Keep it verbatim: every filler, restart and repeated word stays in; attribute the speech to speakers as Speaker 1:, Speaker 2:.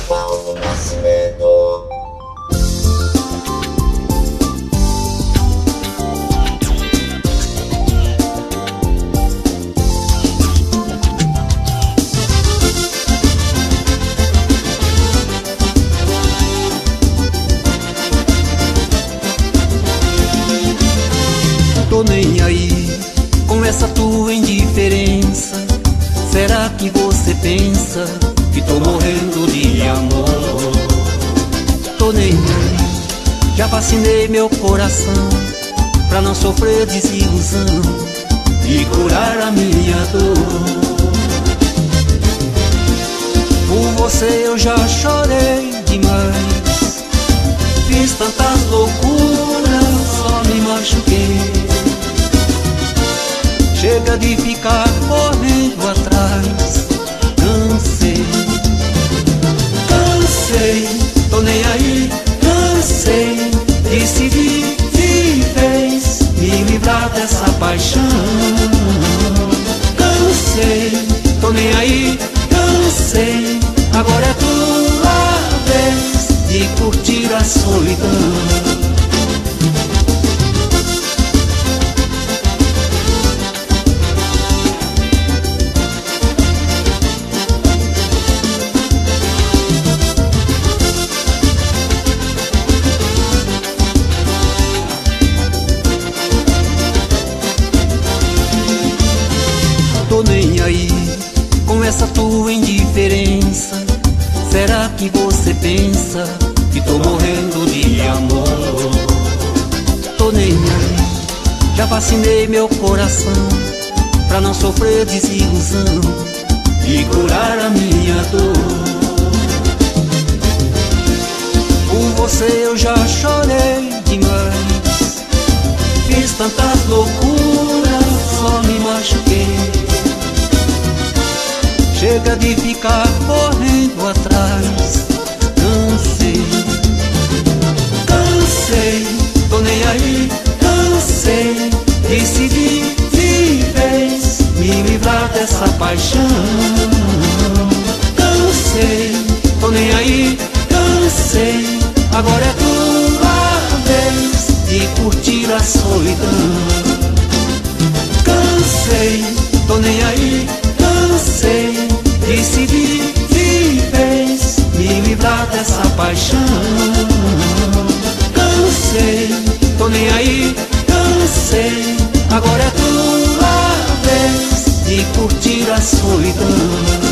Speaker 1: Paulo Nascimento.
Speaker 2: Tô nem aí com essa tua indiferença. Será que você pensa que tô morrendo de amor? Tô nem aí, já vacinei meu coração pra não sofrer desilusão e curar a minha dor. Por você eu já chorei demais, fiz tantas loucuras, só me machuquei. Chega de ficar correndo atrás, cansei, cansei, tô nem aí, cansei, decidi de vez me livrar dessa paixão. Cansei, tô nem aí, cansei, agora é tua vez de curtir a solidão. Tô nem aí com essa tua indiferença. Será que você pensa que tô morrendo de amor? Tô nem aí, já vacinei meu coração pra não sofrer desilusão e curar a minha dor. Por você eu já chorei demais, fiz tantas loucuras, só me machuquei. Chega de ficar correndo atrás, cansei, cansei, tô nem aí, cansei, decidi de vez me livrar dessa paixão. Cansei, tô nem aí, cansei, agora é tua vez de curtir a solidão. Cansei, tô nem aí, cansei, decidi de vez me livrar dessa paixão. Cansei, tô nem aí, cansei, agora é tua vez de curtir a solidão.